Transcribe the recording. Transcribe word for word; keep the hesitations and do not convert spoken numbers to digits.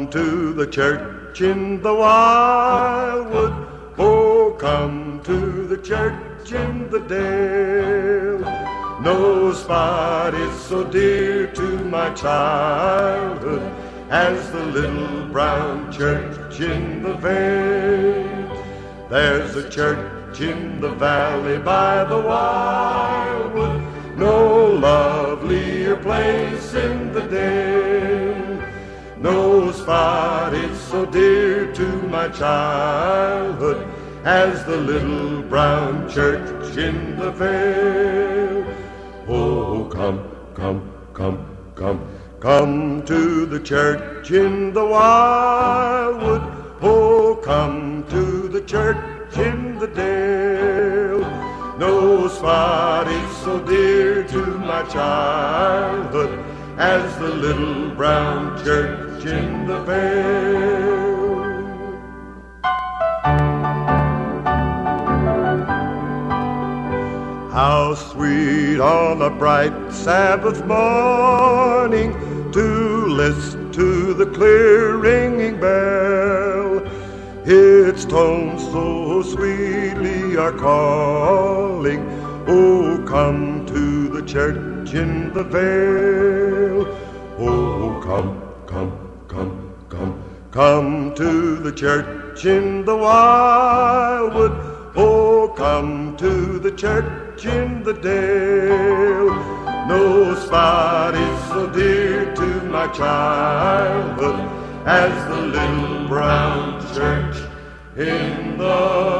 to the church in the wildwood. Oh, come to the church in the dale. No spot is so dear to my childhood as the little brown church in the vale. There's a church in the valley by the wildwood, no lovelier place in the dale. No spot is so dear to my childhood as the little brown church in the vale. Oh, come, come, come, come, come to the church in the wildwood. Oh, come to the church in the dale. No spot is so dear to my childhood as the little brown church in the vale. How sweet on a bright Sabbath morning to listen to the clear ringing bell. Its tones so sweetly are calling, oh, come to the church in the vale. Oh, come, come, come, come, come to the church in the wildwood. Oh, come to the church in the dale. No spot is so dear to my childhood as the little brown church in the